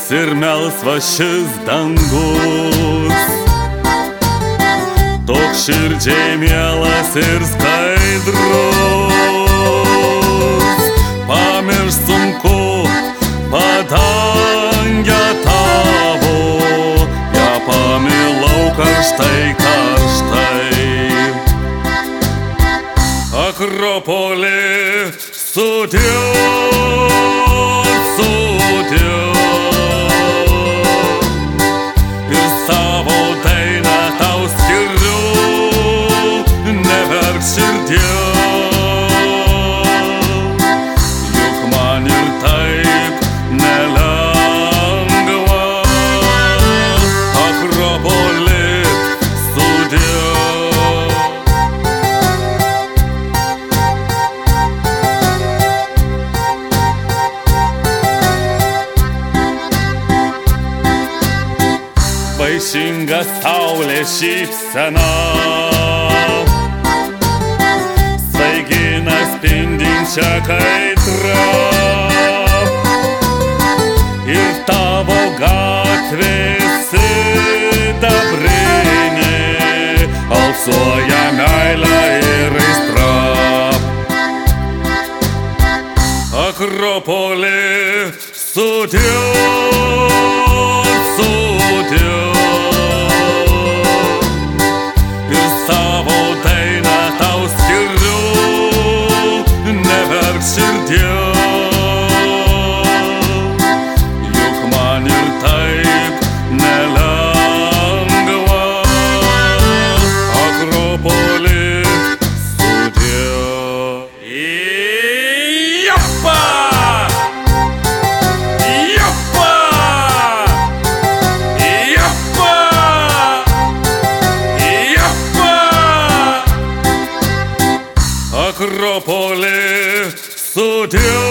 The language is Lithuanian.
ir melsvas šis dangus, toks širdžiai mielas ir skaidrus. Pamiršt sunku padangę tavo, ją pamilau karštai, karštai. Akropolė, sudie, sudie, ir savo dainą tau skiriu, neverk širdie. Juk man ir taip nelengva. Akropolė, sudie. Vaišinga saulė šypsena, svaigina spindinčią kaitrą, ir tavo gatvė sidabrinė alsuoja meilę ir aistra. Akropolė, sudie, sudie, ir savo dainą tau skiriu, neverk širdie. Juk man ir taip nelengva. Akropolė, sudie. Joppa! Joppa! Joppa! Joppa! Akropolė, sudie.